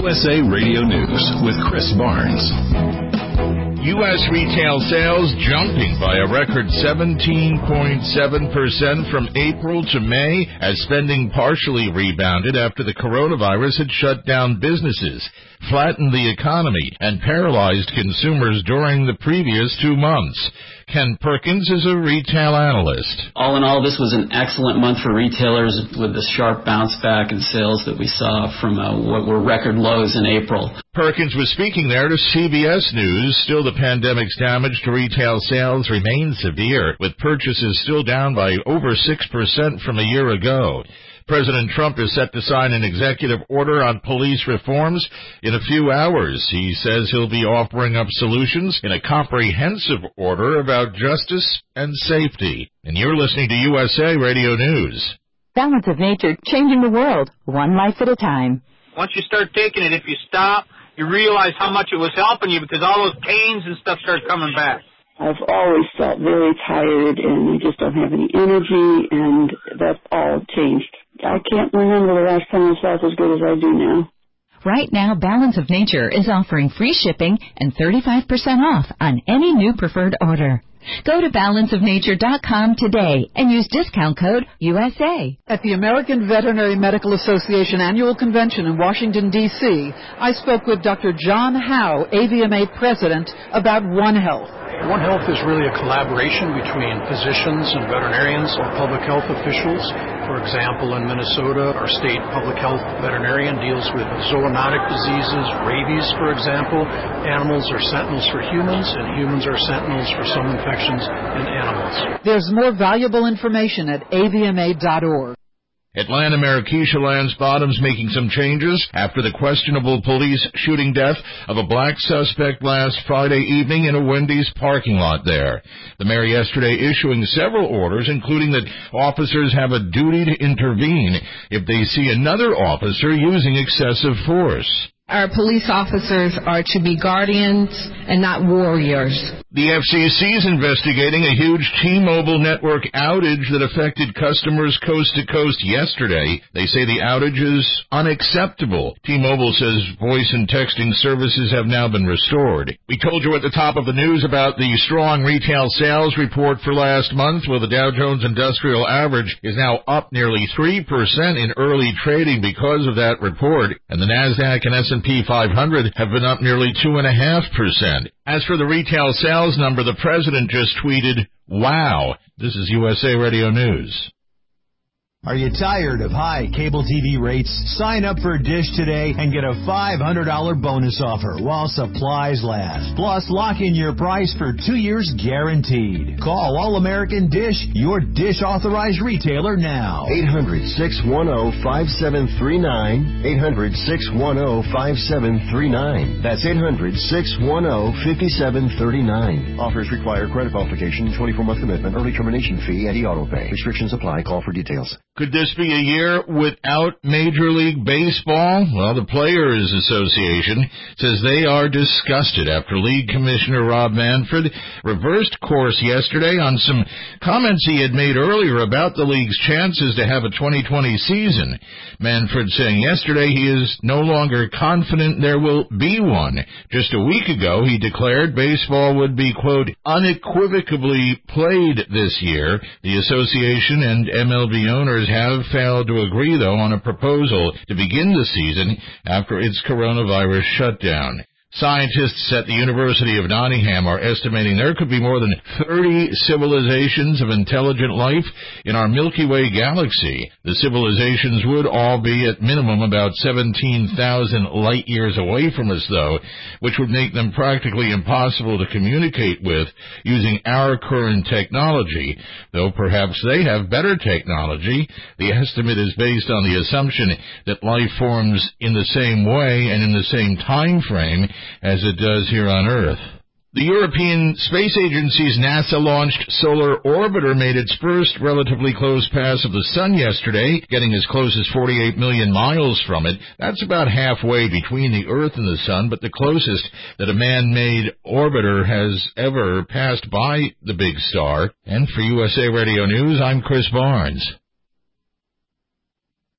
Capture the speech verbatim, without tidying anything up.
U S A Radio News with Chris Barnes. U S retail sales jumping by a record seventeen point seven percent from April to May as spending partially rebounded after the coronavirus had shut down businesses, flattened the economy, and paralyzed consumers during the previous two months. Ken Perkins is a retail analyst. All in all, this was an excellent month for retailers with the sharp bounce back in sales that we saw from uh, what were record lows in April. Perkins was speaking there to C B S News. Still, the pandemic's damage to retail sales remains severe, with purchases still down by over six percent from a year ago. President Trump is set to sign an executive order on police reforms in a few hours. He says he'll be offering up solutions in a comprehensive order about justice and safety. And you're listening to U S A Radio News. Balance of Nature, changing the world, one life at a time. Once you start taking it, if you stop, you realize how much it was helping you because all those pains and stuff start coming back. I've always felt very tired and I just don't have any energy, and that's all changed. I can't remember the last time I felt as good as I do now. Right now, Balance of Nature is offering free shipping and thirty-five percent off on any new preferred order. Go to balance of nature dot com today and use discount code U S A. At the American Veterinary Medical Association Annual Convention in Washington, D C, I spoke with Doctor John Howe, A V M A President, about One Health. One Health is really a collaboration between physicians and veterinarians or public health officials. For example, in Minnesota, our state public health veterinarian deals with zoonotic diseases, rabies, for example. Animals are sentinels for humans, and humans are sentinels for some infections in animals. There's more valuable information at A V M A dot org. Atlanta Mayor Keisha Lance Bottoms making some changes after the questionable police shooting death of a black suspect last Friday evening in a Wendy's parking lot there. The mayor yesterday issuing several orders, including that officers have a duty to intervene if they see another officer using excessive force. Our police officers are to be guardians and not warriors. The F C C is investigating a huge T-Mobile network outage that affected customers coast to coast yesterday. They say the outage is unacceptable. T-Mobile says voice and texting services have now been restored. We told you at the top of the news about the strong retail sales report for last month. Well, the Dow Jones Industrial Average is now up nearly three percent in early trading because of that report, and the NASDAQ and S and P five hundred have been up nearly two point five percent. As for the retail sales number, the president just tweeted, "Wow." This is U S A Radio News. Are you tired of high cable T V rates? Sign up for Dish today and get a five hundred dollars bonus offer while supplies last. Plus, lock in your price for two years guaranteed. Call All-American Dish, your Dish authorized retailer now. eight hundred, six one zero, five seven three nine. eight hundred, six one zero, five seven three nine. That's eight hundred, six one zero, five seven three nine. Offers require credit qualification, twenty-four month commitment, early termination fee, and e-auto pay. Restrictions apply. Call for details. Could this be a year without Major League Baseball? Well, the Players Association says they are disgusted after League Commissioner Rob Manfred reversed course yesterday on some comments he had made earlier about the league's chances to have a twenty twenty season. Manfred saying yesterday he is no longer confident there will be one. Just a week ago, he declared baseball would be, quote, unequivocally played this year. The association and M L B owners have failed to agree, though, on a proposal to begin the season after its coronavirus shutdown. Scientists at the University of Nottingham are estimating there could be more than thirty civilizations of intelligent life in our Milky Way galaxy. The civilizations would all be at minimum about seventeen thousand light years away from us, though, which would make them practically impossible to communicate with using our current technology, though perhaps they have better technology. The estimate is based on the assumption that life forms in the same way and in the same time frame as it does here on Earth. The European Space Agency's NASA-launched Solar Orbiter made its first relatively close pass of the Sun yesterday, getting as close as forty-eight million miles from it. That's about halfway between the Earth and the Sun, but the closest that a man-made orbiter has ever passed by the big star. And for U S A Radio News, I'm Chris Barnes.